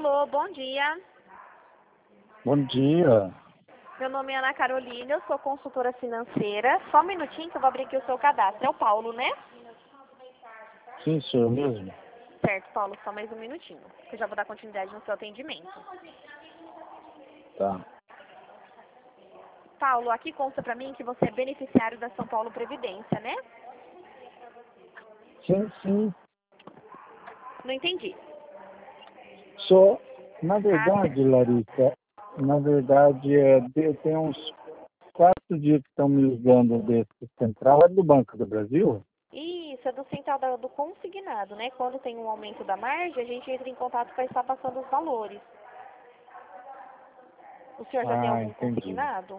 Alô, bom dia. Bom dia. Meu nome é Ana Carolina, eu sou consultora financeira. Só um minutinho que eu vou abrir aqui o seu cadastro. É o Paulo, né? Sim, sou eu mesmo. Certo, Paulo, só mais um minutinho, que eu já vou dar continuidade no seu atendimento. Tá. Paulo, aqui consta pra mim que você é beneficiário da São Paulo Previdência, né? Sim. Não entendi. Sou. Na Ah, verdade, certo. Larissa, tem uns 4 dias que estão me ligando desse central. É do Banco do Brasil? Isso, é do central do consignado, né? Quando tem um aumento da margem, a gente entra em contato para estar passando os valores. O senhor já tem Ah, algum entendi. consignado?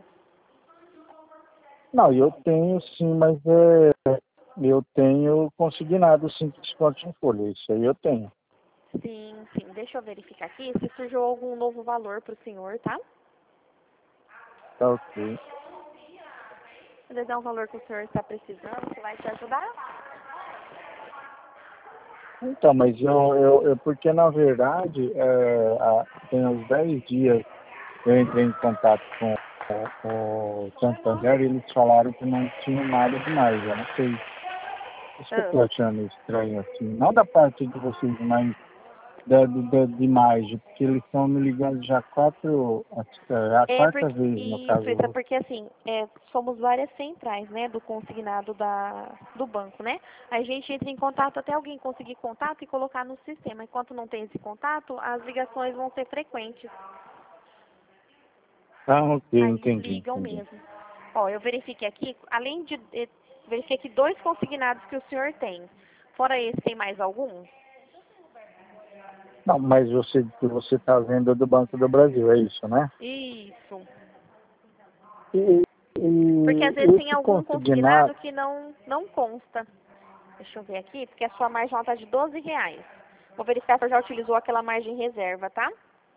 Não, eu tenho sim, mas eu tenho consignado sim desconto em folha. Isso aí eu tenho. Sim. Deixa eu verificar aqui se surgiu algum novo valor para o senhor, tá? Tá ok. Ele dá um valor que o senhor está precisando, que vai te ajudar? Então, mas porque na verdade, tem uns 10 dias eu entrei em contato com o Santander e eles falaram que não tinha nada demais. Eu não sei. Isso que eu Ah. tô achando estranho, assim. Não da parte de vocês, mas de imagem, porque eles estão me ligando já a É quarta porque, vez, no isso é caso. porque assim, somos várias centrais, né, do consignado do banco, né? A gente entra em contato até alguém conseguir contato e colocar no sistema. Enquanto não tem esse contato, as ligações vão ser frequentes. Ah, ok, Aí eles entendi. ligam mesmo. Ó, eu verifiquei aqui, além de verifiquei aqui 2 consignados que o senhor tem. Fora esse, tem mais algum? Não, mas você está vendo do Banco do Brasil, é isso, né? Isso. E, Porque às e vezes tem esse algum consignado consignado, que não consta. Deixa eu ver aqui, porque a sua margem está de R$ 12. Vou verificar se você já utilizou aquela margem reserva, tá?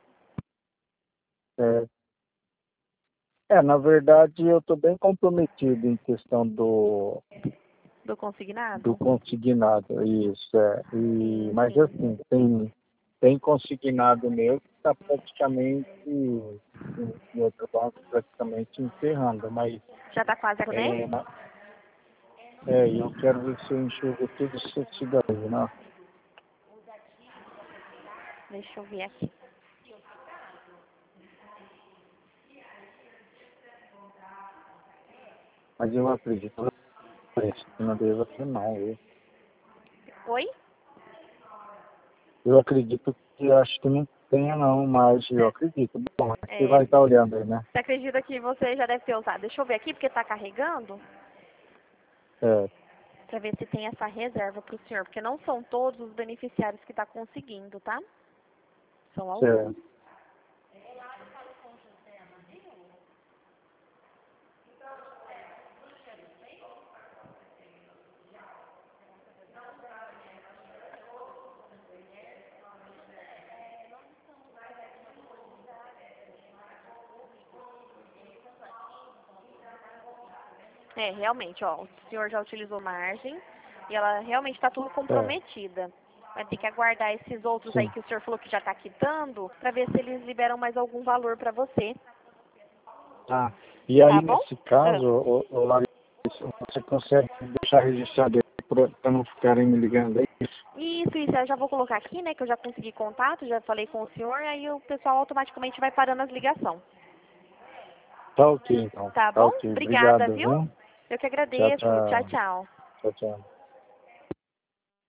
é, na verdade, eu estou bem comprometido em questão Do do consignado? consignado, isso, mas Sim. assim, tem consignado meu que está praticamente, em outro banco, praticamente encerrando, mas Já tá quase, né? é, eu quero ver se eu enxergo tudo isso daí, né? Deixa eu ver aqui. Mas eu acredito que não deva ser não. Oi? Eu acredito que acho que não tenha não, mas eu acredito. Bom, você É, vai estar olhando aí, né? você acredita que você já deve ter usado? Deixa eu ver aqui, porque tá carregando, É, pra ver se tem essa reserva pro senhor. Porque não são todos os beneficiários que tá conseguindo, tá? São alguns. certo. É, realmente, ó, o senhor já utilizou margem e ela realmente está tudo É, comprometida. Vai ter que aguardar esses outros aí sim. que o senhor falou que já está quitando para ver se eles liberam mais algum valor para você, Tá. E aí, tá bom? nesse caso, Ah, Larissa, você consegue deixar registrado para não ficarem me ligando aí? isso, eu já vou colocar aqui, né, que eu já consegui contato, já falei com o senhor, aí o pessoal automaticamente vai parando as ligações, Tá ok, então. tá Tá bom? ok. Obrigada, Obrigado, viu? viu? Eu que Tchau, agradeço. Tchau, tchau. tchau. Tchau, tchau.